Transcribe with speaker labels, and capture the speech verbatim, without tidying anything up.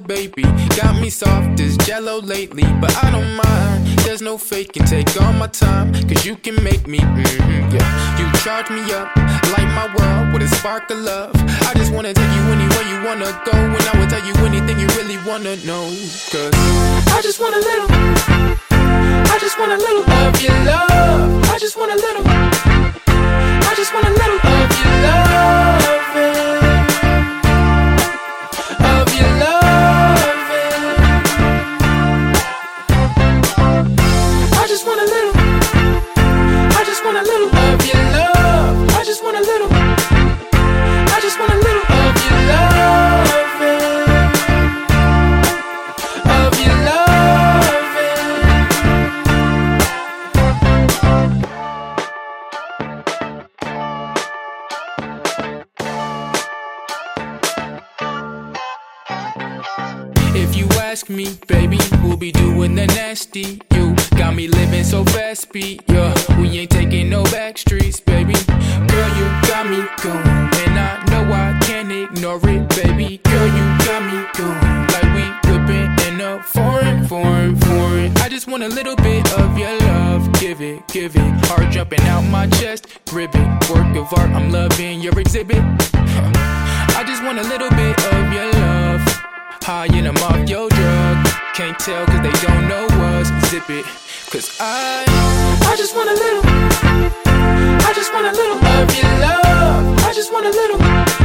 Speaker 1: baby. Got me soft as jello lately, but I don't mind. There's no faking, take all my time, cause you can make me, mm-hmm, yeah. You charge me up, light my world with a spark of love. I just wanna take you anywhere you wanna go, and I will tell you anything you really wanna know. Cause I just want a little, I just want a little of your love. I just want a little, I just want a little of your loving, of your loving. I just want a little, I just want a little of your love. I just want a little, I just want a little of your loving, of your loving. If you ask me, baby, we'll be doing the nasty. You got me living so fast, speed, yeah. We ain't taking no back streets, baby. Girl, you got me going, and I know I can't ignore it, baby. Girl, you got me going like we whipping in a foreign, foreign, foreign. I just want a little bit of your love. Give it, give it. Heart jumping out my chest, grip it. Work of art, I'm loving your exhibit. I just want a little bit of your love. High and I'm off your drug. Can't tell cause they don't know us. Zip it, cause I I just want a little, I just want a little of your love. I just want a little,